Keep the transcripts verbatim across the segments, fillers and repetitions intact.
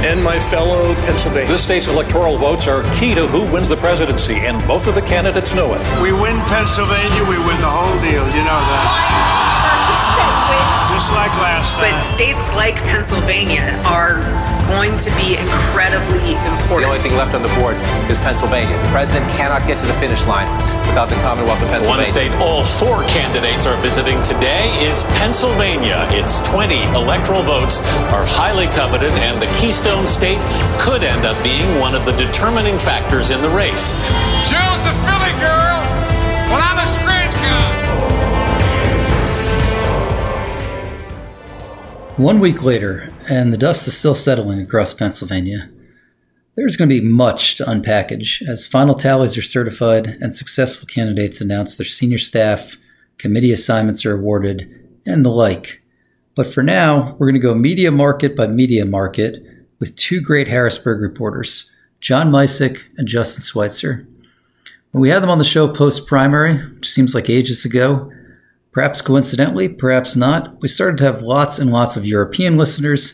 and my fellow Pennsylvanians. This state's electoral votes are key to who wins the presidency, and both of the candidates know it. We win Pennsylvania, we win the whole deal. You know that. Lions versus penguins. Just like last time. But states like Pennsylvania are going to be incredibly important. The only thing left on the board is Pennsylvania. The president cannot get to the finish line without the Commonwealth of Pennsylvania. One state all four candidates are visiting today is Pennsylvania. Its twenty electoral votes are highly coveted, and the Keystone State could end up being one of the determining factors in the race. Jill's a Philly girl. Well, I'm a Scranton guy. One week later, and the dust is still settling across Pennsylvania. There's going to be much to unpackage as final tallies are certified and successful candidates announce their senior staff, committee assignments are awarded, and the like. But for now, we're going to go media market by media market with two great Harrisburg reporters, John Misick and Justin Schweitzer. When we had them on the show post-primary, which seems like ages ago, perhaps coincidentally, perhaps not, we started to have lots and lots of European listeners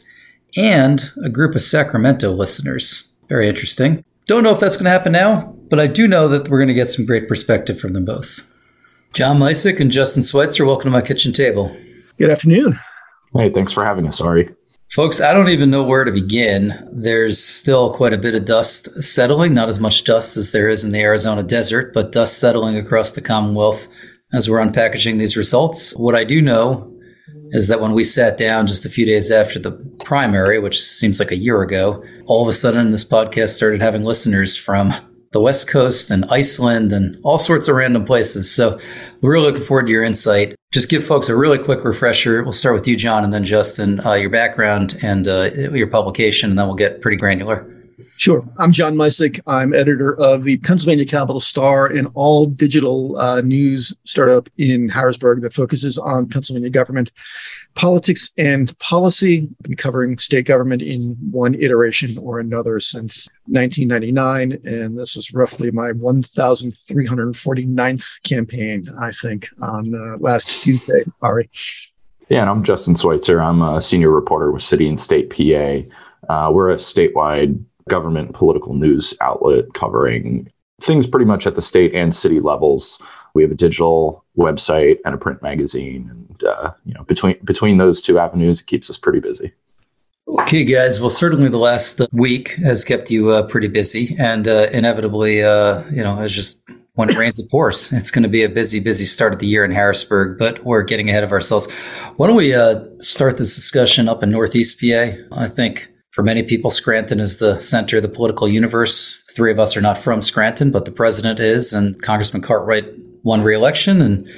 and a group of Sacramento listeners. Very interesting. Don't know if that's going to happen now, but I do know that we're going to get some great perspective from them both. John Misick and Justin Schweitzer, welcome to my kitchen table. Good afternoon. Hey, thanks for having us, Ari. Folks, I don't even know where to begin. There's still quite a bit of dust settling, not as much dust as there is in the Arizona desert, but dust settling across the Commonwealth as we're unpackaging these results. What I do know is that when we sat down just a few days after the primary, which seems like a year ago, all of a sudden this podcast started having listeners from the West Coast and Iceland and all sorts of random places. So we're really looking forward to your insight. Just give folks a really quick refresher. We'll start with you, John, and then Justin, uh, your background and uh, your publication, and then we'll get pretty granular. Sure. I'm John Misick. I'm editor of the Pennsylvania Capital Star, an all-digital uh, news startup in Harrisburg that focuses on Pennsylvania government, politics, and policy. I've been covering state government in one iteration or another since nineteen ninety-nine, and this was roughly my one thousand three hundred forty-ninth campaign, I think, on uh, last Tuesday. Ari. Yeah, and I'm Justin Schweitzer. I'm a senior reporter with City and State P A. Uh, we're a statewide government political news outlet covering things pretty much at the state and city levels. We have a digital website and a print magazine, and uh, you know, between between those two avenues, it keeps us pretty busy. Okay, guys. Well, certainly the last week has kept you uh, pretty busy, and uh, inevitably, uh, you know, it's just when it rains, it pours. It's going to be a busy, busy start of the year in Harrisburg, but we're getting ahead of ourselves. Why don't we uh, start this discussion up in Northeast P A? I think for many people, Scranton is the center of the political universe. Three of us are not from Scranton, but the president is, and Congressman Cartwright won re-election. And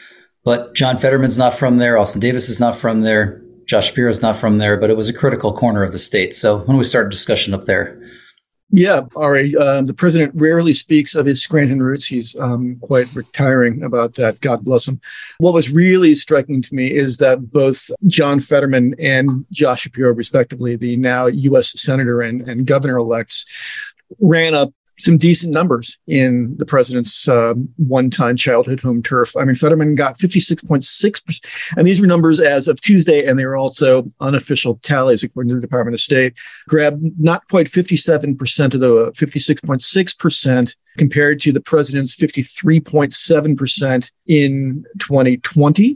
but John Fetterman's not from there. Austin Davis is not from there. Josh Shapiro's not from there, but it was a critical corner of the state. So when we start a discussion up there. Yeah, Ari, um, the president rarely speaks of his Scranton roots. He's um, quite retiring about that. God bless him. What was really striking to me is that both John Fetterman and Josh Shapiro, respectively, the now U S senator and, and governor-elects, ran up some decent numbers in the president's uh, one-time childhood home turf. I mean, Fetterman got fifty-six point six percent, and these were numbers as of Tuesday, and they were also unofficial tallies, according to the Department of State. Grabbed not quite fifty-seven percent of the fifty-six point six percent compared to the president's fifty-three point seven percent in twenty twenty.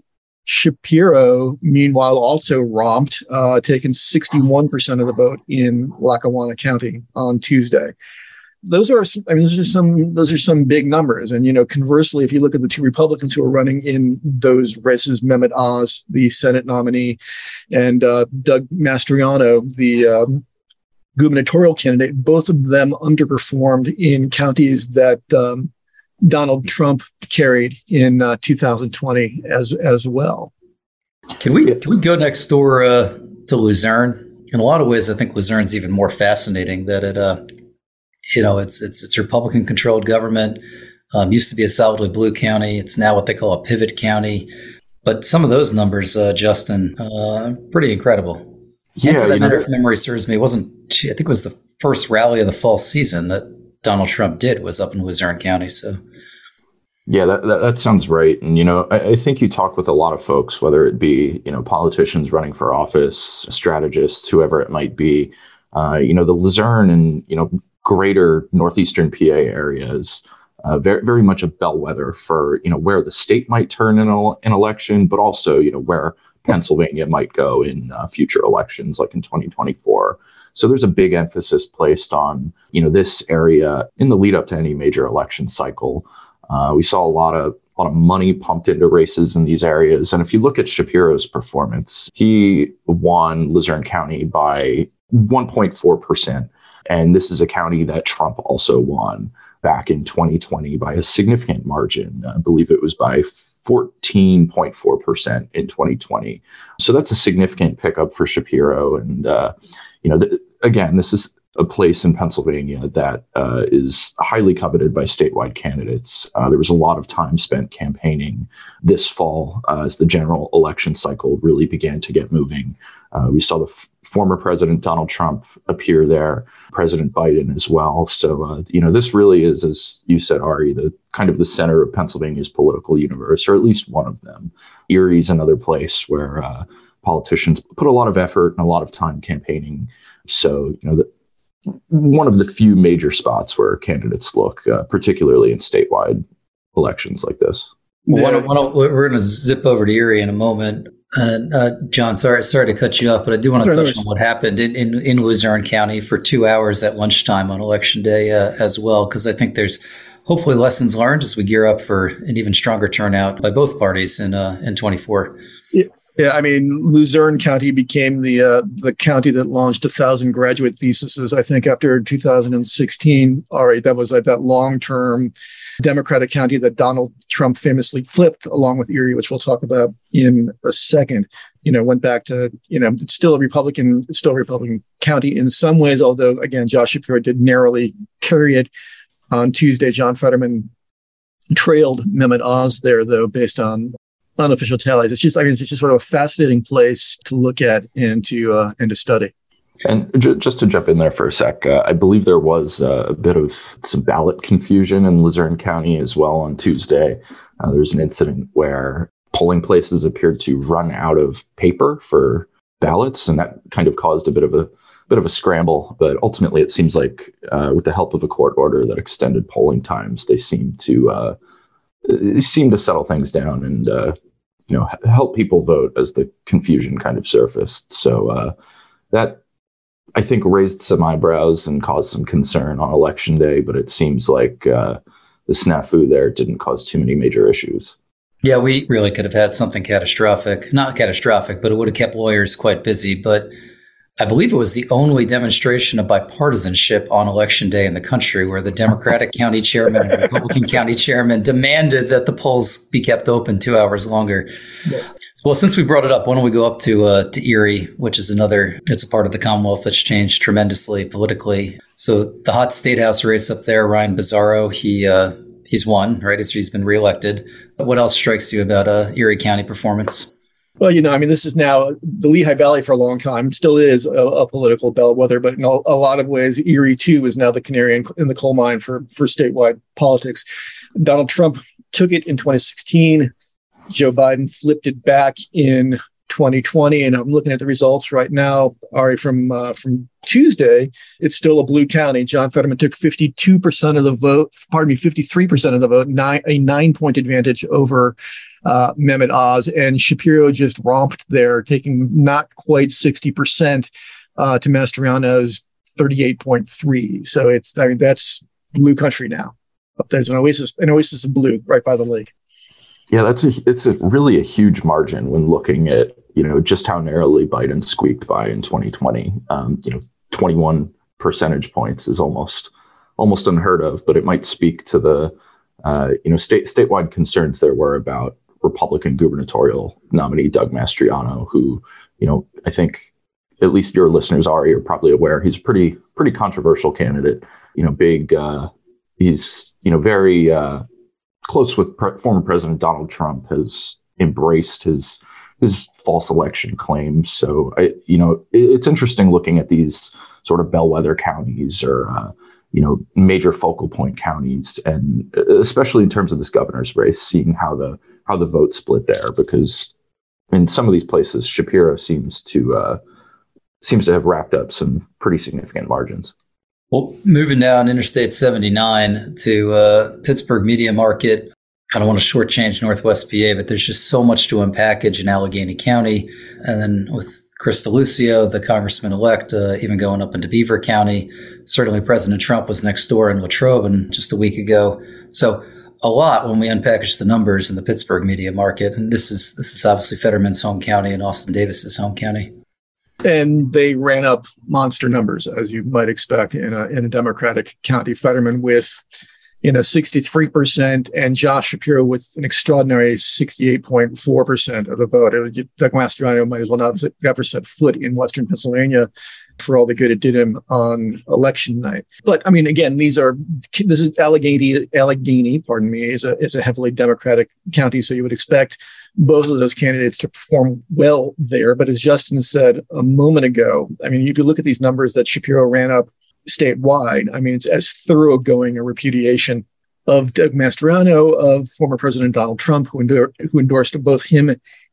Shapiro, meanwhile, also romped, uh, taking sixty-one percent of the vote in Lackawanna County on Tuesday. Those are, I mean, those are some, those are some big numbers. And, you know, conversely, if you look at the two Republicans who are running in those races, Mehmet Oz, the Senate nominee, and uh, Doug Mastriano, the um, gubernatorial candidate, both of them underperformed in counties that um, Donald Trump carried in uh, two thousand twenty as as well. Can we can we go next door uh, to Luzerne? In a lot of ways, I think Luzerne's even more fascinating. That it, uh, you know, it's it's it's Republican-controlled government. Um, used to be a solidly blue county. It's now what they call a pivot county. But some of those numbers, uh, Justin, uh, pretty incredible. Yeah, and for that matter, if memory serves me, it wasn't. I think it was the first rally of the fall season that Donald Trump did was up in Luzerne County. So, yeah, that, that that sounds right. And, you know, I, I think you talk with a lot of folks, whether it be, you know, politicians running for office, strategists, whoever it might be. Uh, you know, the Luzerne and, you know, greater northeastern P A areas, uh, very, very much a bellwether for, you know, where the state might turn in an election, but also, you know, where Pennsylvania might go in uh, future elections, like in twenty twenty-four. So there's a big emphasis placed on, you know, this area in the lead up to any major election cycle. Uh, we saw a lot of a lot of money pumped into races in these areas. And if you look at Shapiro's performance, he won Luzerne County by one point four percent. And this is a county that Trump also won back in twenty twenty by a significant margin. I believe it was by fourteen point four percent in twenty twenty. So that's a significant pickup for Shapiro. And, uh, you know, th- again, this is a place in Pennsylvania that uh, is highly coveted by statewide candidates. Uh, there was a lot of time spent campaigning this fall uh, as the general election cycle really began to get moving. Uh, we saw the f- former President Donald Trump appear there, President Biden as well. So, uh, you know, this really is, as you said, Ari, the kind of the center of Pennsylvania's political universe, or at least one of them. Erie's another place where uh, politicians put a lot of effort and a lot of time campaigning. So, you know, the, one of the few major spots where candidates look, uh, particularly in statewide elections like this. Well, why don't, why don't, we're going to zip over to Erie in a moment. And uh, John, sorry, sorry to cut you off, but I do want to touch on what happened in, in, in Luzerne County for two hours at lunchtime on Election Day uh, as well, because I think there's hopefully lessons learned as we gear up for an even stronger turnout by both parties in uh, in twenty-four. Yeah. Yeah, I mean, Luzerne County became the uh, the county that launched a thousand graduate theses, I think, after two thousand sixteen. All right, that was like that long-term Democratic county that Donald Trump famously flipped, along with Erie, which we'll talk about in a second. You know, went back to, you know, it's still a Republican, it's still a Republican county in some ways, although, again, Josh Shapiro did narrowly carry it on Tuesday. John Fetterman trailed Mehmet Oz there, though, based on unofficial tallies. It's just, I mean, it's just sort of a fascinating place to look at and to uh, and to study. And j- just to jump in there for a sec, uh, I believe there was uh, a bit of some ballot confusion in Luzerne County as well on Tuesday. Uh, there was an incident where polling places appeared to run out of paper for ballots, and that kind of caused a bit of a bit of a scramble. But ultimately, it seems like uh, with the help of a court order that extended polling times, they seem to uh, they seem to settle things down and uh, you know help people vote as the confusion kind of surfaced. So uh, that, I think, raised some eyebrows and caused some concern on Election Day, but it seems like uh, the snafu there didn't cause too many major issues. Yeah, we really could have had something catastrophic. Not catastrophic, but it would have kept lawyers quite busy. But I believe it was the only demonstration of bipartisanship on Election Day in the country where the Democratic county chairman and Republican county chairman demanded that the polls be kept open two hours longer. Yes. Well, since we brought it up, why don't we go up to uh, to Erie, which is another, it's a part of the Commonwealth that's changed tremendously politically. So the hot state house race up there, Ryan Bizzarro, he uh, he's won, right? He's been reelected. But what else strikes you about uh, Erie County performance? Well, you know, I mean, this is now the Lehigh Valley for a long time, still is a, a political bellwether, but in a, a lot of ways, Erie, too, is now the canary in, in the coal mine for, for statewide politics. Donald Trump took it in twenty sixteen. Joe Biden flipped it back in twenty twenty, and I'm looking at the results right now. Ari, from uh, from Tuesday, it's still a blue county. John Fetterman took fifty-two percent of the vote. Pardon me, fifty-three percent of the vote. Nine, a nine-point advantage over uh, Mehmet Oz, and Shapiro just romped there, taking not quite sixty percent uh, to Mastriano's thirty-eight point three. So it's, I mean, that's blue country now. There's an oasis, an oasis of blue right by the lake. Yeah, that's a it's a really a huge margin when looking at, you know, just how narrowly Biden squeaked by in twenty twenty. Um, you know, twenty-one percentage points is almost almost unheard of, but it might speak to the uh, you know state statewide concerns there were about Republican gubernatorial nominee Doug Mastriano, who, you know, I think at least your listeners are are probably aware he's a pretty pretty controversial candidate. You know, big uh, he's you know very. Uh, close with pre- former President Donald Trump, has embraced his his false election claims. So, I, you know, it, it's interesting looking at these sort of bellwether counties or, uh, you know, major focal point counties, and especially in terms of this governor's race, seeing how the how the vote split there, because in some of these places, Shapiro seems to uh, seems to have racked up some pretty significant margins. Well, moving down Interstate seventy-nine to uh, Pittsburgh Media Market. I don't want to shortchange Northwest P A, but there's just so much to unpackage in Allegheny County. And then with Chris DeLucio, the congressman-elect, uh, even going up into Beaver County. Certainly President Trump was next door in Latrobe and just a week ago. So a lot when we unpackage the numbers in the Pittsburgh media market. And this is this is obviously Fetterman's home county and Austin Davis's home county. And they ran up monster numbers, as you might expect in a in a Democratic county. Fetterman with, you know, sixty-three percent and Josh Shapiro with an extraordinary sixty-eight point four percent of the vote. Doug Mastriano might as well not have ever set foot in Western Pennsylvania for all the good it did him on election night. But I mean, again, these are this is Allegheny, Allegheny, pardon me, is a is a heavily Democratic county, so you would expect both of those candidates to perform well there. But as Justin said a moment ago, I mean, if you look at these numbers that Shapiro ran up statewide, I mean, it's as thoroughgoing a repudiation of Doug Mastriano, of former President Donald Trump, who, endor- who endorsed both him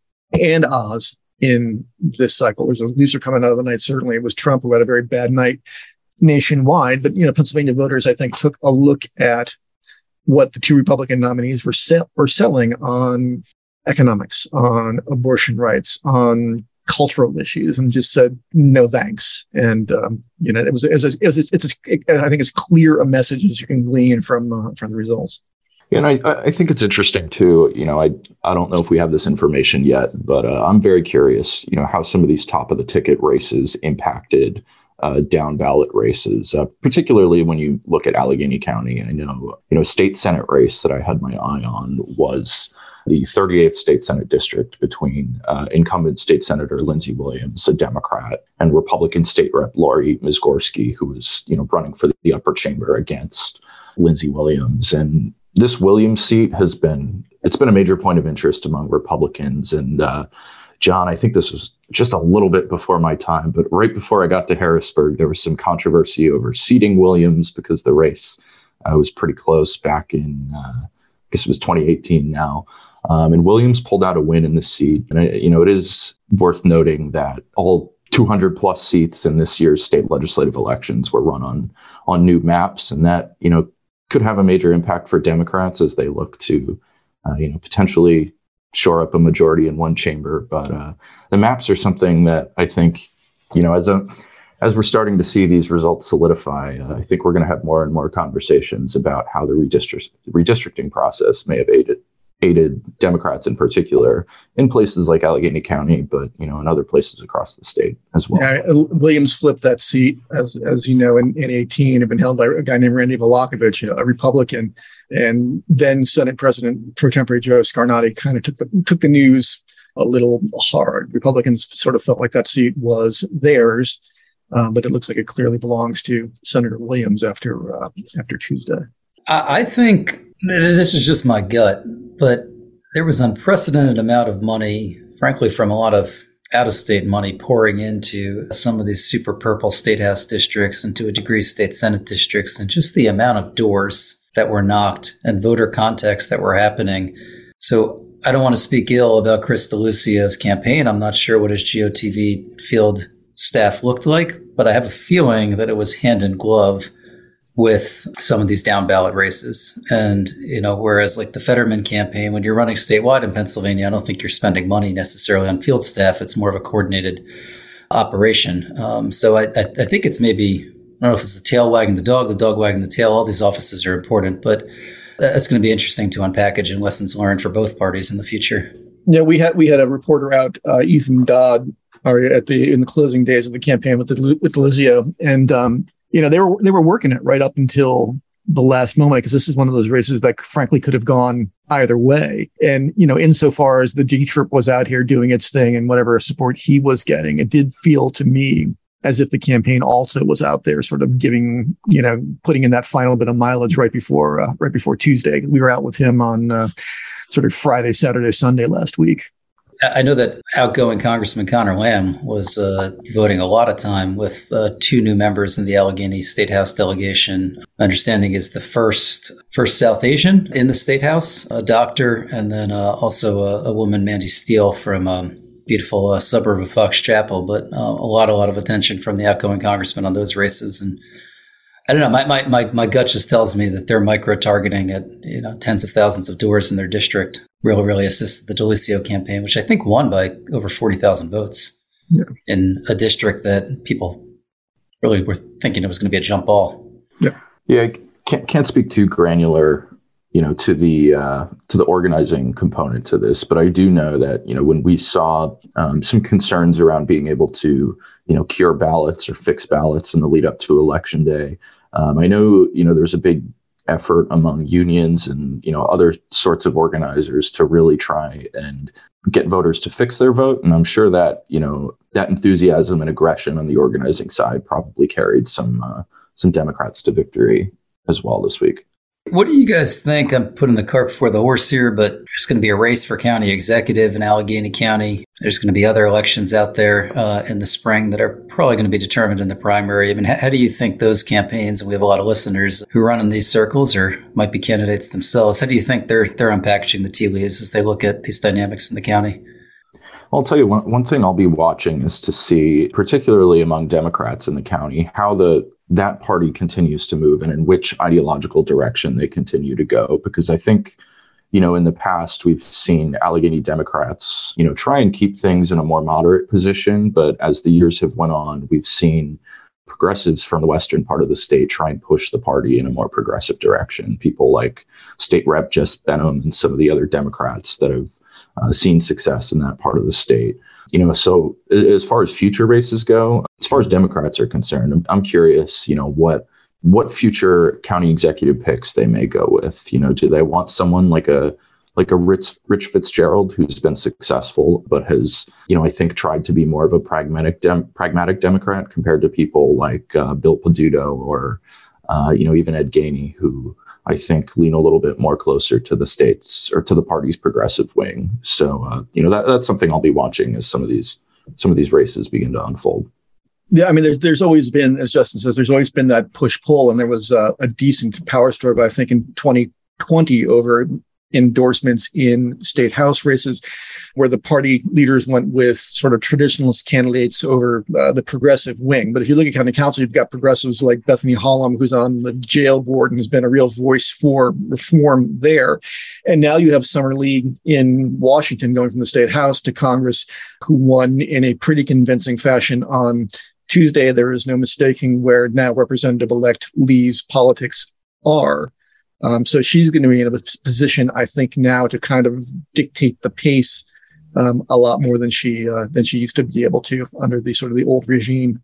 and Oz in this cycle. There's a loser coming out of the night. Certainly it was Trump who had a very bad night nationwide. But, you know, Pennsylvania voters, I think, took a look at what the two Republican nominees were, sell- were selling on economics, on abortion rights, on cultural issues, and just said no thanks. And um, you know, it was, it was, it was it's a, it, I think as clear a message as you can glean from uh, from the results. Yeah, and I, I think it's interesting too. You know, I I don't know if we have this information yet, but uh, I'm very curious. You know, how some of these top of the ticket races impacted uh, down ballot races, uh, particularly when you look at Allegheny County. I know, you know, state Senate race that I had my eye on was the thirty-eighth state Senate district between uh, incumbent state Senator Lindsey Williams, a Democrat, and Republican state rep Lori Mizgorski, who was, you know, running for the upper chamber against Lindsey Williams. And this Williams seat has been, it's been a major point of interest among Republicans. And uh, John, I think this was just a little bit before my time, but right before I got to Harrisburg, there was some controversy over seating Williams because the race uh, was pretty close back in, uh, I guess it was twenty eighteen now. Um, and Williams pulled out a win in this seat. And, it, you know, it is worth noting that all two hundred plus seats in this year's state legislative elections were run on on new maps. And that, you know, could have a major impact for Democrats as they look to, uh, you know, potentially shore up a majority in one chamber. But uh, the maps are something that I think, you know, as a as we're starting to see these results solidify, uh, I think we're going to have more and more conversations about how the redistrict- redistricting process may have aided aided Democrats in particular in places like Allegheny County, but, you know, in other places across the state as well. Yeah, Williams flipped that seat, as as you know, in, in eighteen, had been held by a guy named Randy Volakovich, you know, a Republican, and then Senate President pro tempore Joe Scarnati kind of took the took the news a little hard. Republicans sort of felt like that seat was theirs, uh, but it looks like it clearly belongs to Senator Williams after uh, after Tuesday. I, I think this is just my gut, but there was unprecedented amount of money, frankly, from a lot of out-of-state money pouring into some of these super purple state house districts and to a degree state senate districts, and just the amount of doors that were knocked and voter contacts that were happening. So I don't want to speak ill about Chris DeLucio's campaign. I'm not sure what his G O T V field staff looked like, but I have a feeling that it was hand in glove with some of these down ballot races. And, you know, whereas like the Fetterman campaign, when you're running statewide in Pennsylvania, I don't think you're spending money necessarily on field staff. It's more of a coordinated operation. Um, so I, I, I think it's maybe, I don't know if it's the tail wagging the dog, the dog wagging the tail. All these offices are important, but that's going to be interesting to unpackage and lessons learned for both parties in the future. Yeah, we had we had a reporter out, uh, Ethan Dodd, at the in the closing days of the campaign with the, with DeLucio, and um, you know, they were they were working it right up until the last moment, because this is one of those races that frankly could have gone either way. And, you know, insofar as the D Trip was out here doing its thing and whatever support he was getting, it did feel to me as if the campaign also was out there sort of giving, you know, putting in that final bit of mileage right before uh, right before Tuesday. We were out with him on uh, sort of Friday, Saturday, Sunday last week. I know that outgoing Congressman Connor Lamb was uh, devoting a lot of time with uh, two new members in the Allegheny State House delegation. My understanding is the first first South Asian in the State House, a doctor, and then uh, also a, a woman, Mandy Steele, from um, beautiful uh, suburb of Fox Chapel, but uh, a lot, a lot of attention from the outgoing congressman on those races. And I don't know, my, my, my, my gut just tells me that they're micro-targeting at, you know, tens of thousands of doors in their district really, really assisted the D'Alessio campaign, which I think won by over forty thousand votes yeah. in a district that people really were thinking it was going to be a jump ball. Yeah. Yeah. I can't, can't speak too granular, you know, to the uh, to the organizing component to this. But I do know that, you know, when we saw um, some concerns around being able to, you know, cure ballots or fix ballots in the lead up to Election Day, um, I know, you know, there's a big effort among unions and, you know, other sorts of organizers to really try and get voters to fix their vote. And I'm sure that, you know, that enthusiasm and aggression on the organizing side probably carried some uh, some Democrats to victory as well this week. What do you guys think? I'm putting the cart before the horse here, but there's going to be a race for county executive in Allegheny County. There's going to be other elections out there uh, in the spring that are probably going to be determined in the primary. I mean, how, how do you think those campaigns, and we have a lot of listeners who run in these circles or might be candidates themselves, how do you think they're they're unpackaging the tea leaves as they look at these dynamics in the county? I'll tell you, one, one thing I'll be watching is to see, particularly among Democrats in the county, how the that party continues to move and in which ideological direction they continue to go. Because I think, you know, in the past, we've seen Allegheny Democrats, you know, try and keep things in a more moderate position. But as the years have went on, we've seen progressives from the western part of the state try and push the party in a more progressive direction. People like State Rep Jess Benham and some of the other Democrats that have uh, seen success in that part of the state. You know, so as far as future races go, as far as Democrats are concerned, I'm, I'm curious, you know, what what future county executive picks they may go with. You know, do they want someone like a like a Rich, Rich Fitzgerald, who's been successful, but has, you know, I think tried to be more of a pragmatic dem- pragmatic Democrat compared to people like uh, Bill Peduto or, uh, you know, even Ed Gainey, who I think lean a little bit more closer to the state's or to the party's progressive wing. So, uh, you know, that, that's something I'll be watching as some of these some of these races begin to unfold. Yeah, I mean, there's, there's always been, as Justin says, there's always been that push-pull, and there was uh, a decent power struggle, I think, in twenty twenty over endorsements in state house races, where the party leaders went with sort of traditionalist candidates over uh, the progressive wing. But if you look at county council, you've got progressives like Bethany Hollum, who's on the jail board and has been a real voice for reform there. And now you have Summer Lee in Washington going from the state house to Congress, who won in a pretty convincing fashion on Tuesday. There is no mistaking where now Representative-elect Lee's politics are. Um, so she's going to be in a position, I think, now to kind of dictate the pace um, a lot more than she uh, than she used to be able to under the sort of the old regime.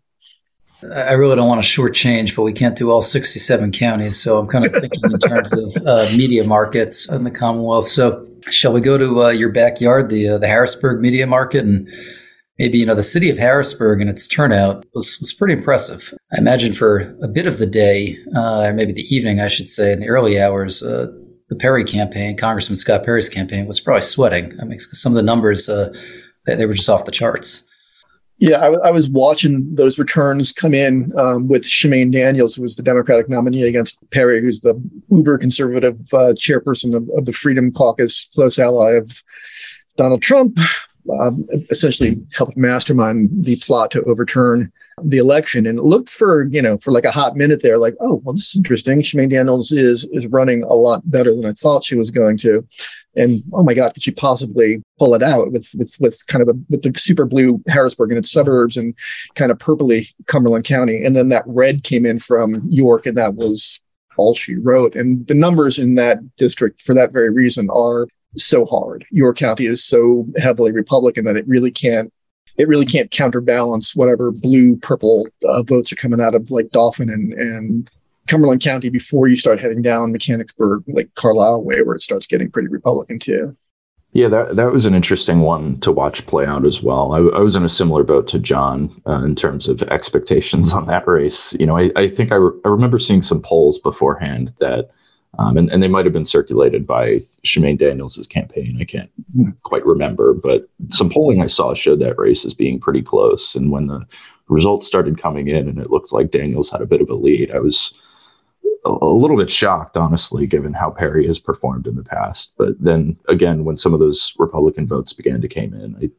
I really don't want to shortchange, but we can't do all sixty-seven counties. So I'm kind of thinking in terms of uh, media markets in the Commonwealth. So shall we go to uh, your backyard, the uh, the Harrisburg media market, and maybe, you know, the city of Harrisburg and its turnout was, was pretty impressive. I imagine for a bit of the day, uh, or maybe the evening, I should say, in the early hours, uh, the Perry campaign, Congressman Scott Perry's campaign, was probably sweating. I mean, some of the numbers, uh, they, they were just off the charts. Yeah, I, w- I was watching those returns come in um, with Shemaine Daniels, who was the Democratic nominee against Perry, who's the uber conservative uh, chairperson of, of the Freedom Caucus, close ally of Donald Trump. Um, essentially helped mastermind the plot to overturn the election. And it looked for, you know, for like a hot minute there, like, oh, well, this is interesting. Shemaine Daniels is is running a lot better than I thought she was going to. And oh my God, could she possibly pull it out with with with kind of the with the super blue Harrisburg and its suburbs and kind of purpley Cumberland County. And then that red came in from York, and that was all she wrote. And the numbers in that district, for that very reason, are so hard. York County is so heavily Republican that it really can't, it really can't counterbalance whatever blue purple uh, votes are coming out of like Dauphin and, and Cumberland County before you start heading down Mechanicsburg, like Carlisle way, where it starts getting pretty Republican too. Yeah, that that was an interesting one to watch play out as well. I, I was in a similar boat to John uh, in terms of expectations on that race. You know, I, I think I, re- I remember seeing some polls beforehand that Um, and, and they might have been circulated by Shemaine Daniels' campaign. I can't quite remember, but some polling I saw showed that race as being pretty close. And when the results started coming in and it looked like Daniels had a bit of a lead, I was a, a little bit shocked, honestly, given how Perry has performed in the past. But then again, when some of those Republican votes began to come in, I,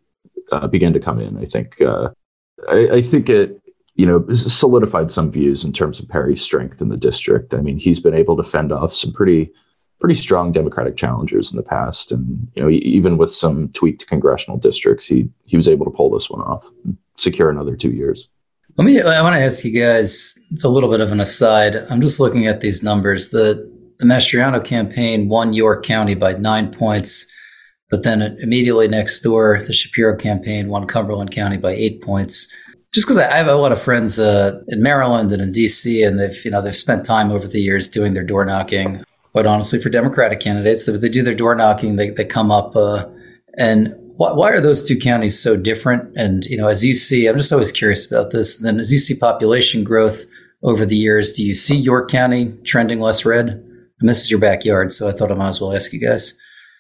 uh, began to come in, I think uh, I, I think it, you know, solidified some views in terms of Perry's strength in the district. I mean, he's been able to fend off some pretty pretty strong Democratic challengers in the past, and you know, even with some tweaked congressional districts, he he was able to pull this one off and secure another two years. Let me. I want to ask you guys. It's a little bit of an aside. I'm just looking at these numbers. The the Mastriano campaign won York County by nine points, but then immediately next door, the Shapiro campaign won Cumberland County by eight points. Just because I have a lot of friends uh, in Maryland and in D C, and they've you know they've spent time over the years doing their door knocking. But honestly, for Democratic candidates, if they do their door knocking, they they come up. Uh, and why, why are those two counties so different? And you know, as you see, I'm just always curious about this. And then, as you see population growth over the years, do you see York County trending less red? And this is your backyard, so I thought I might as well ask you guys.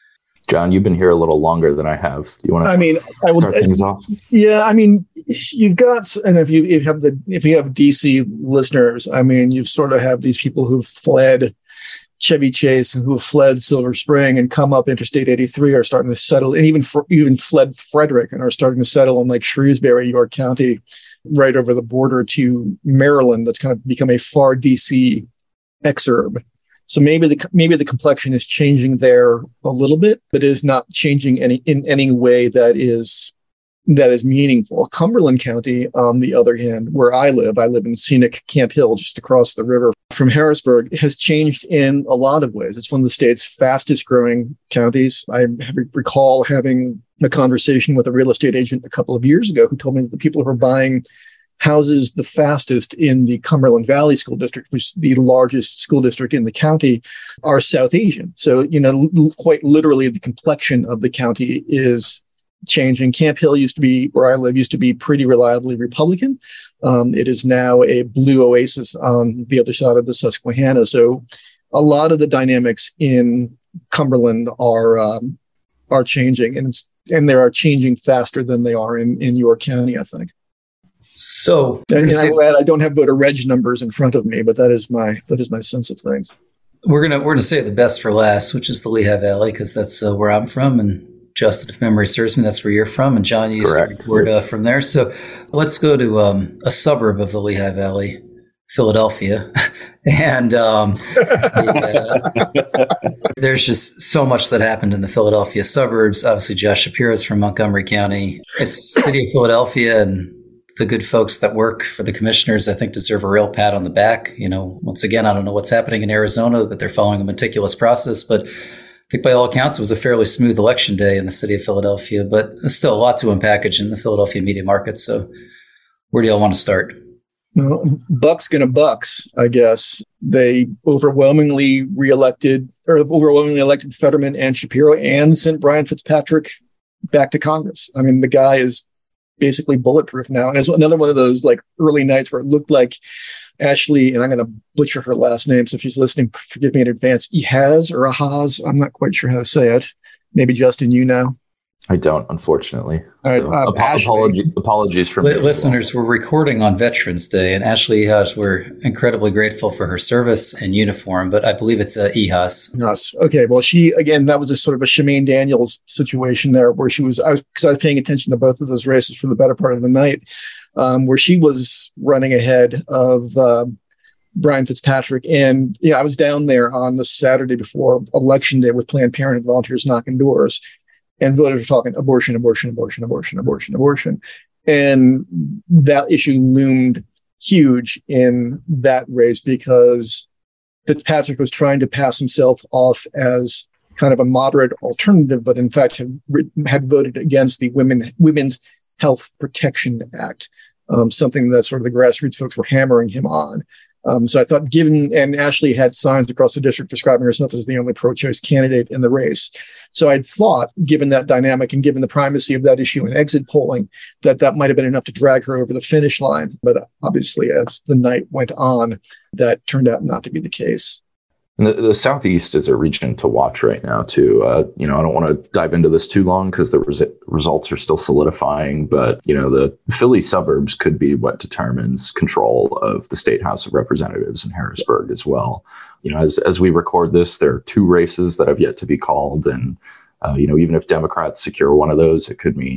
John, you've been here a little longer than I have. Do you want to? I mean, I will start things off? Yeah, I mean, you've got, and if you, if you have the, if you have D C listeners, I mean, you've sort of have these people who've fled Chevy Chase and who have fled Silver Spring and come up Interstate eighty-three are starting to settle, and even even fled Frederick and are starting to settle in like Shrewsbury, York County, right over the border to Maryland. That's kind of become a far D C exurb. So maybe the maybe the complexion is changing there a little bit, but is not changing any in any way that is that is meaningful. Cumberland County, on the other hand, where I live, I live in scenic Camp Hill, just across the river from Harrisburg, has changed in a lot of ways. It's one of the state's fastest growing counties. I recall having a conversation with a real estate agent a couple of years ago who told me that the people who are buying houses the fastest in the Cumberland Valley School District, which is the largest school district in the county, are South Asian. So, you know, l- quite literally the complexion of the county is changing. Camp Hill used to be, where I live, used to be pretty reliably Republican. Um, it is now a blue oasis on the other side of the Susquehanna. So a lot of the dynamics in Cumberland are um, are changing, and it's, and they are changing faster than they are in, in York County, I think. So, and, and I'm glad I don't have voter reg numbers in front of me, but that is my that is my sense of things. We're gonna we're gonna save the best for last, which is the Lehigh Valley, because that's uh, where I'm from, and Justin, if memory serves me, that's where you're from, and John, you used to record uh, from there. So, let's go to um, a suburb of the Lehigh Valley, Philadelphia, and um, the, uh, there's just so much that happened in the Philadelphia suburbs. Obviously, Josh Shapiro is from Montgomery County. It's the city of Philadelphia, and the good folks that work for the commissioners, I think, deserve a real pat on the back. You know, once again, I don't know what's happening in Arizona, that they're following a meticulous process, but I think by all accounts, it was a fairly smooth election day in the city of Philadelphia, but there's still a lot to unpackage in the Philadelphia media market. So where do y'all want to start? Well, buck's gonna bucks, I guess. They overwhelmingly reelected, or overwhelmingly elected Fetterman and Shapiro, and sent Brian Fitzpatrick back to Congress. I mean, the guy is basically bulletproof now. And it's another one of those like early nights where it looked like Ashley, and I'm going to butcher her last name, so if she's listening, forgive me in advance, Ehaz or Ahaz, I'm not quite sure how to say it. Maybe Justin, you know? I don't, unfortunately. All right, so, uh, ap- apology, apologies from L- listeners. We're recording on Veterans Day, and Ashley Ehaz, we're incredibly grateful for her service and uniform, but I believe it's uh, Ehaz. Yes. Okay. Well, she, again, that was a sort of a Shemaine Daniels situation there, where she was, I was, because I was paying attention to both of those races for the better part of the night, um, where she was running ahead of uh, Brian Fitzpatrick. And yeah, I was down there on the Saturday before Election Day with Planned Parenthood volunteers knocking doors. And voters were talking abortion, abortion, abortion, abortion, abortion, abortion. And that issue loomed huge in that race because Fitzpatrick was trying to pass himself off as kind of a moderate alternative, but in fact had, had voted against the Women Women's Health Protection Act, um, something that sort of the grassroots folks were hammering him on. Um, so I thought, given, and Ashley had signs across the district describing herself as the only pro-choice candidate in the race. So I'd thought, given that dynamic and given the primacy of that issue in exit polling, that that might have been enough to drag her over the finish line. But obviously, as the night went on, that turned out not to be the case. And the, the Southeast is a region to watch right now, too. Uh, you know, I don't want to dive into this too long because the res- results are still solidifying. But, you know, the Philly suburbs could be what determines control of the State House of Representatives in Harrisburg as well. You know, as as we record this, there are two races that have yet to be called. And, uh, you know, even if Democrats secure one of those, it could mean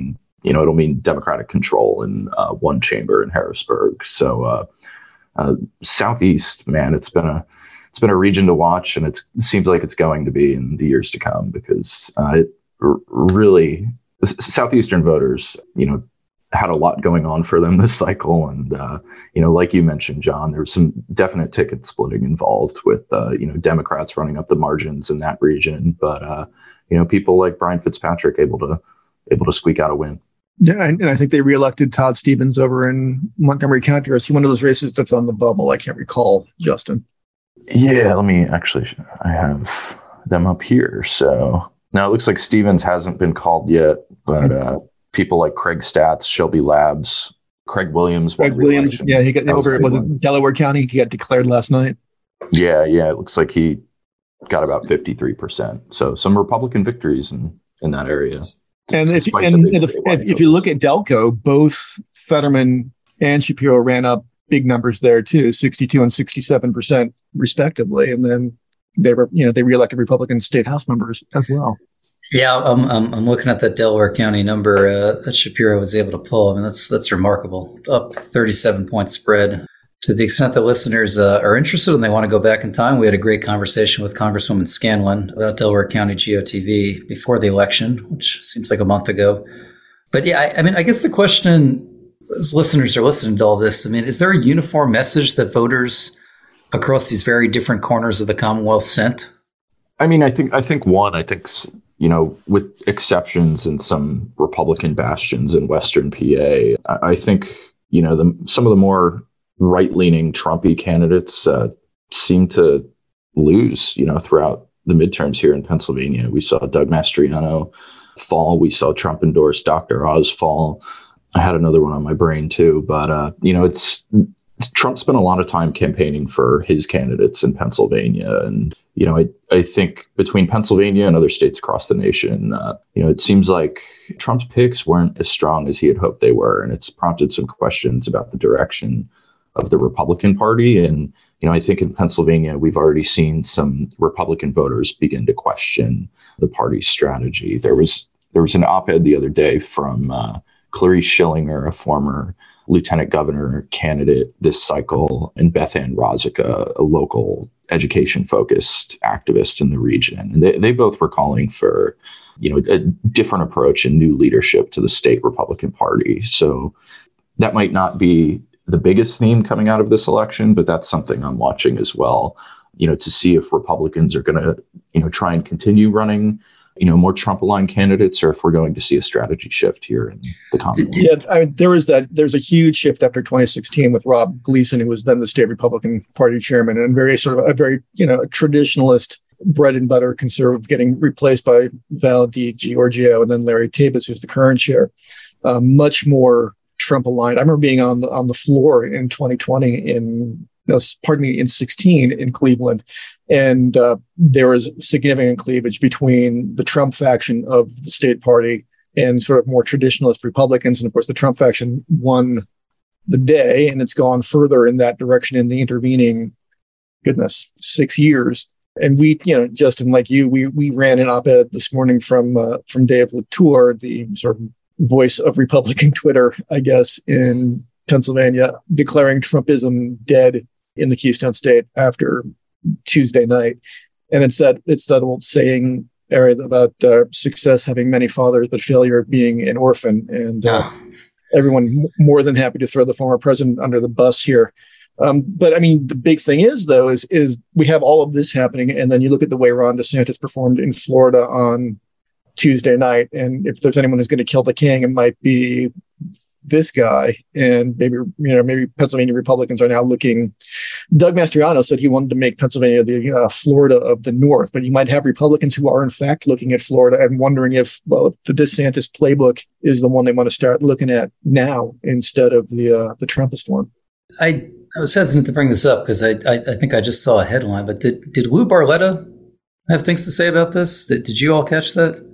you know, it'll mean Democratic control in uh, one chamber in Harrisburg. So uh, uh, Southeast, man, it's been a it's been a region to watch, and it's, it seems like it's going to be in the years to come because uh, it r- really Southeastern voters, you know, had a lot going on for them this cycle. And, uh, you know, like you mentioned, John, there was some definite ticket splitting involved with, uh, you know, Democrats running up the margins in that region. But, uh, you know, people like Brian Fitzpatrick able to able to squeak out a win. Yeah, and, and I think they reelected Todd Stevens over in Montgomery County. Or is he one of those races that's on the bubble? I can't recall, Justin. Yeah, let me actually, I have them up here. So now it looks like Stevens hasn't been called yet, but uh, people like Craig Statz, Shelby Labs, Craig Williams. Craig Williams, yeah, he got over with Delaware County. He got declared last night. Yeah, yeah, it looks like he got about fifty-three percent. So some Republican victories in, in that area. And if and if, if you look at Delco, both Fetterman and Shapiro ran up big numbers there too, sixty-two and sixty-seven percent respectively. And then they were, you know, they reelected Republican state house members as well. Yeah, I'm I'm, I'm looking at that Delaware County number uh, that Shapiro was able to pull. I mean, that's that's remarkable. Up thirty-seven point spread. To the extent that listeners uh, are interested and they want to go back in time, we had a great conversation with Congresswoman Scanlon about Delaware County G O T V before the election, which seems like a month ago. But yeah, I, I mean, I guess the question, as listeners are listening to all this, I mean, is there a uniform message that voters across these very different corners of the Commonwealth sent? I mean, I think I think one, I think, you know, with exceptions in some Republican bastions in Western P A, I, I think, you know, the, some of the more right-leaning Trumpy candidates uh, seem to lose, you know, throughout the midterms here in Pennsylvania. We saw Doug Mastriano fall. We saw Trump-endorsed Doctor Oz fall. I had another one on my brain too, but, uh, you know, it's Trump spent a lot of time campaigning for his candidates in Pennsylvania. And, you know, I, I think between Pennsylvania and other states across the nation, uh, you know, it seems like Trump's picks weren't as strong as he had hoped they were. And it's prompted some questions about the direction of the Republican Party. And, you know, I think in Pennsylvania, we've already seen some Republican voters begin to question the party's strategy. There was there was an op-ed the other day from uh, Clarice Schillinger, a former lieutenant governor candidate this cycle, and Beth Ann Rosica, a local education-focused activist in the region. And they, they both were calling for, you know, a different approach and new leadership to the state Republican Party. So that might not be the biggest theme coming out of this election, but that's something I'm watching as well, you know, to see if Republicans are going to, you know, try and continue running, you know, more Trump-aligned candidates, or if we're going to see a strategy shift here in the Commonwealth. Yeah, I mean, there was that. There's a huge shift after twenty sixteen with Rob Gleason, who was then the state Republican Party chairman, and very sort of a very, you know, traditionalist, bread and butter conservative, getting replaced by Val DiGiorgio and then Larry Tabas, who's the current chair. Uh, much more Trump aligned. I remember being on the on the floor in twenty twenty in no, pardon me, in sixteen in Cleveland, and uh, there was significant cleavage between the Trump faction of the state party and sort of more traditionalist Republicans, and of course the Trump faction won the day, and it's gone further in that direction in the intervening, goodness, six years. And we, you know, Justin, like you, we we ran an op-ed this morning from uh, from Dave Latour, the sort of voice of Republican Twitter, I guess, in Pennsylvania, declaring Trumpism dead in the Keystone State after Tuesday night. And it's that it's that old saying, Ari, about uh, success having many fathers, but failure being an orphan. And uh, yeah. everyone m- more than happy to throw the former president under the bus here. Um, but I mean, the big thing is, though, is is we have all of this happening, and then you look at the way Ron DeSantis performed in Florida on Tuesday night, and if there's anyone who's going to kill the king, it might be this guy. And maybe, you know, maybe Pennsylvania Republicans are now looking. Doug Mastriano said he wanted to make Pennsylvania the uh, Florida of the North, but you might have Republicans who are in fact looking at Florida and wondering if, well, if the DeSantis playbook is the one they want to start looking at now instead of the uh, the Trumpist one. I, I was hesitant to bring this up because I, I I think I just saw a headline, but did did Lou Barletta have things to say about this? Did, did you all catch that?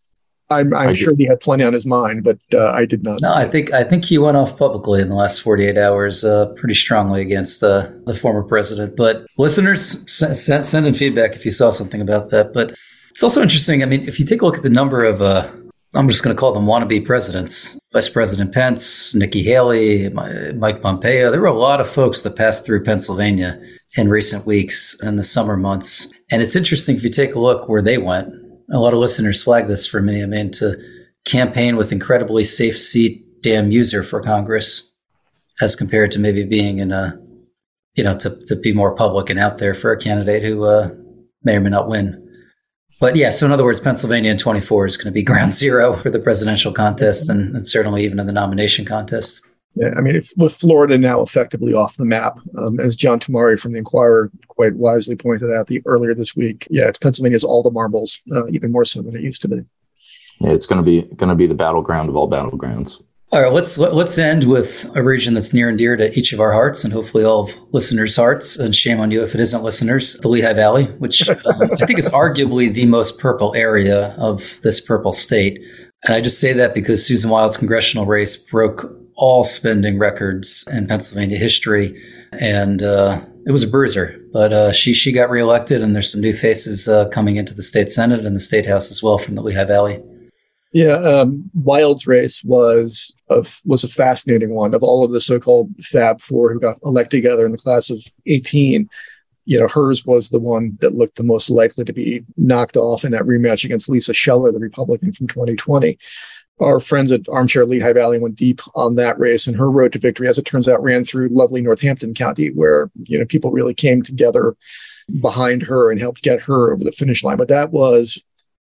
I'm, I'm sure he had plenty on his mind, but uh, I did not. No, see I it. think I think he went off publicly in the last forty-eight hours, uh, pretty strongly against uh, the former president. But listeners, send, send in feedback if you saw something about that. But it's also interesting. I mean, if you take a look at the number of uh, I'm just going to call them wannabe presidents. Vice President Pence, Nikki Haley, Mike Pompeo. There were a lot of folks that passed through Pennsylvania in recent weeks and in the summer months. And it's interesting if you take a look where they went. A lot of listeners flag this for me. I mean, to campaign with incredibly safe seat damn user for Congress as compared to maybe being in a, you know, to, to be more public and out there for a candidate who uh, may or may not win. But yeah, so in other words, Pennsylvania in twenty-four is going to be ground zero for the presidential contest and, and certainly even in the nomination contest. Yeah, I mean, if, with Florida now effectively off the map, um, as John Tamari from the Inquirer quite wisely pointed out the earlier this week, yeah, it's Pennsylvania's all the marbles, uh, even more so than it used to be. Yeah, it's going to be going to be the battleground of all battlegrounds. All right, let's let's end with a region that's near and dear to each of our hearts, and hopefully all of listeners' hearts. And shame on you if it isn't listeners. The Lehigh Valley, which um, I think is arguably the most purple area of this purple state. And I just say that because Susan Wild's congressional race broke all spending records in Pennsylvania history, and uh, it was a bruiser. But uh, she she got reelected, and there's some new faces uh, coming into the state Senate and the state House as well from the Lehigh Valley. Yeah, um, Wild's race was a, was a fascinating one. Of all of the so-called Fab Four who got elected together in the class of eighteen, you know, hers was the one that looked the most likely to be knocked off in that rematch against Lisa Scheller, the Republican from twenty twenty. Our friends at Armchair Lehigh Valley went deep on that race, and her road to victory, as it turns out, ran through lovely Northampton County, where, you know, people really came together behind her and helped get her over the finish line. But that was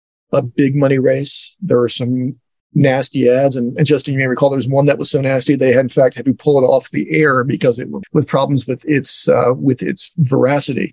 a big money race. There were some nasty ads, and, and Justin, you may recall there was one that was so nasty they had in fact had to pull it off the air because it with problems with its uh, with its veracity.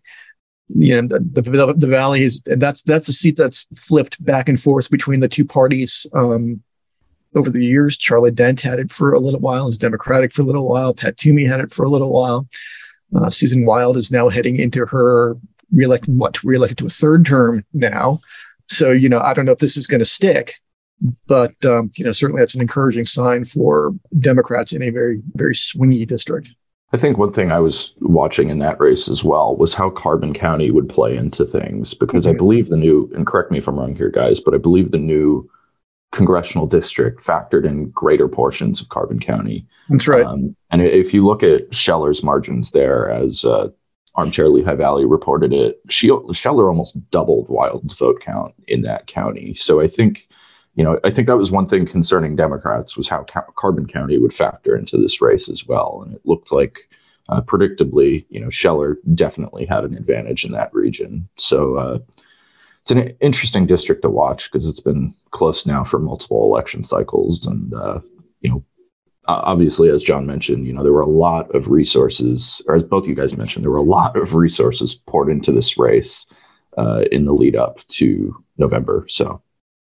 And the, the the valley is that's that's a seat that's flipped back and forth between the two parties um, over the years. Charlie Dent had it for a little while, is Democratic for a little while. Pat Toomey had it for a little while. Uh, Susan Wild is now heading into her reelected what reelected to a third term now. So, you know, I don't know if this is going to stick, but, um, you know, certainly that's an encouraging sign for Democrats in a very, very swingy district. I think one thing I was watching in that race as well was how Carbon County would play into things, because mm-hmm. I believe the new, and correct me if I'm wrong here, guys, but I believe the new congressional district factored in greater portions of Carbon County. That's right. Um, and if you look at Scheller's margins there, as uh, Armchair Lehigh Valley reported it, she, Scheller almost doubled Wild's vote count in that county. So I think, you know, I think that was one thing concerning Democrats was how Carbon County would factor into this race as well. And it looked like, uh, predictably, you know, Scheller definitely had an advantage in that region. So uh, it's an interesting district to watch because it's been close now for multiple election cycles. And, uh, you know, obviously, as John mentioned, you know, there were a lot of resources, or as both you guys mentioned, there were a lot of resources poured into this race uh, in the lead up to November. So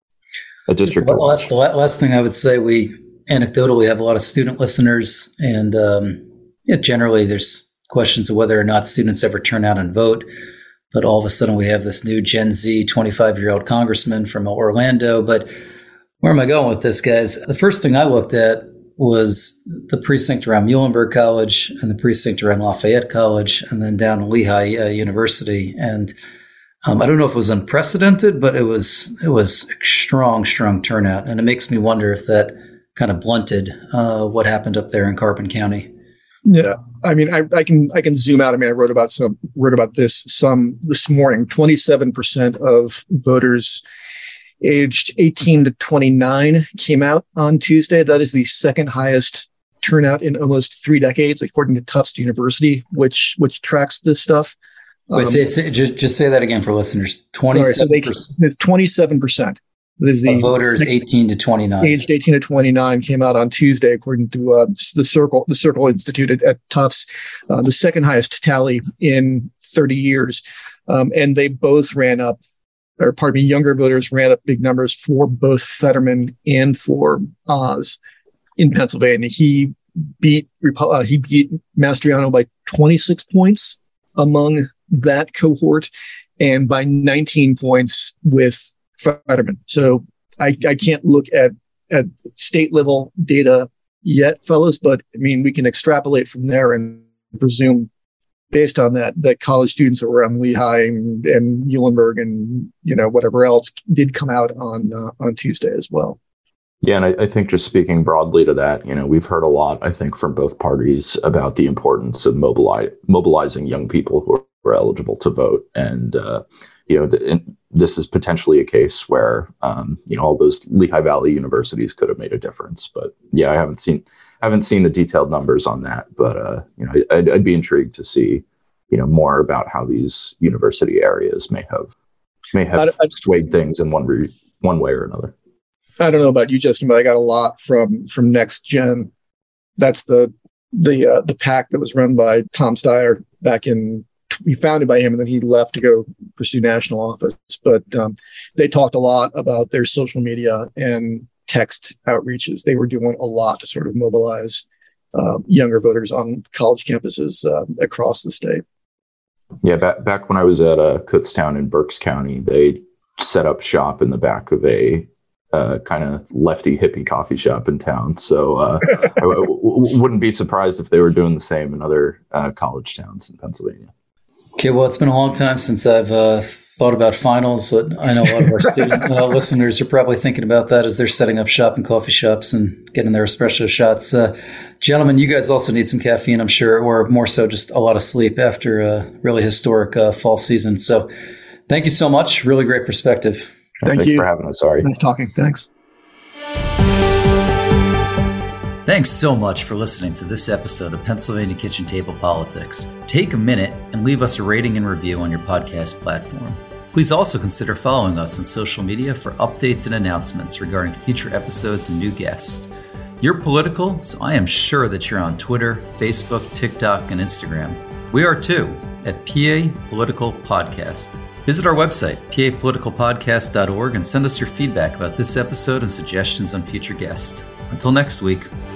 a district. The last, the last thing I would say, we anecdotally have a lot of student listeners, and um, yeah, generally there's questions of whether or not students ever turn out and vote. But all of a sudden we have this new Gen Z twenty-five-year-old congressman from Orlando. But where am I going with this, guys? The first thing I looked at was the precinct around Muhlenberg College and the precinct around Lafayette College, and then down Lehigh uh, University. And um, I don't know if it was unprecedented, but it was it was a strong, strong turnout. And it makes me wonder if that kind of blunted uh, what happened up there in Carbon County. Yeah, I mean, I, I can I can zoom out. I mean, I wrote about some wrote about this some this morning. twenty-seven percent of voters aged eighteen to twenty-nine came out on Tuesday. That is the second highest turnout in almost three decades, according to Tufts University, which which tracks this stuff. Wait, um, say, say, just, just say that again for listeners. twenty-seven percent. Sorry, so twenty-seven percent. Is the voters eighteen to twenty-nine. Aged eighteen to twenty-nine came out on Tuesday, according to uh, the Circle, the Circle Institute at, at Tufts, uh, the second highest tally in thirty years, um, and they both ran up. Or pardon me, younger voters ran up big numbers for both Fetterman and for Oz in Pennsylvania. He beat uh, he beat Mastriano by twenty-six points among that cohort, and by nineteen points with Fetterman. So I, I can't look at at state level data yet, fellows, but I mean we can extrapolate from there and presume, based on that, that college students that were around Lehigh and, and Muhlenberg and, you know, whatever else did come out on uh, on Tuesday as well. Yeah, and I, I think just speaking broadly to that, you know, we've heard a lot, I think, from both parties about the importance of mobilize, mobilizing young people who are, who are eligible to vote. And, uh, you know, the, in, this is potentially a case where, um, you know, all those Lehigh Valley universities could have made a difference. But yeah, I haven't seen haven't seen the detailed numbers on that. But, uh, you know, I'd, I'd be intrigued to see, you know, more about how these university areas may have may have I, I, swayed things in one re- one way or another. I don't know about you, Justin, but I got a lot from from Next Gen. That's the the uh, the PAC that was run by Tom Steyer back in. We founded by him, and then he left to go pursue national office. But um, they talked a lot about their social media and text outreaches. They were doing a lot to sort of mobilize uh, younger voters on college campuses uh, across the state. Yeah, back back when I was at uh, Kutztown in Berks County, they set up shop in the back of a Uh, kind of lefty hippie coffee shop in town. So uh, I w- w- wouldn't be surprised if they were doing the same in other uh, college towns in Pennsylvania. Okay, well, it's been a long time since I've uh, thought about finals. But I know a lot of our student uh, listeners are probably thinking about that as they're setting up shop in coffee shops and getting their espresso shots. Uh, gentlemen, you guys also need some caffeine, I'm sure, or more so just a lot of sleep after a really historic uh, fall season. So thank you so much. Really great perspective. Thank Thanks you for having us. Sorry. Nice talking. Thanks. Thanks so much for listening to this episode of Pennsylvania Kitchen Table Politics. Take a minute and leave us a rating and review on your podcast platform. Please also consider following us on social media for updates and announcements regarding future episodes and new guests. You're political, so I am sure that you're on Twitter, Facebook, TikTok, and Instagram. We are too, at P A Political Podcast. Visit our website, p a political podcast dot org, and send us your feedback about this episode and suggestions on future guests. Until next week.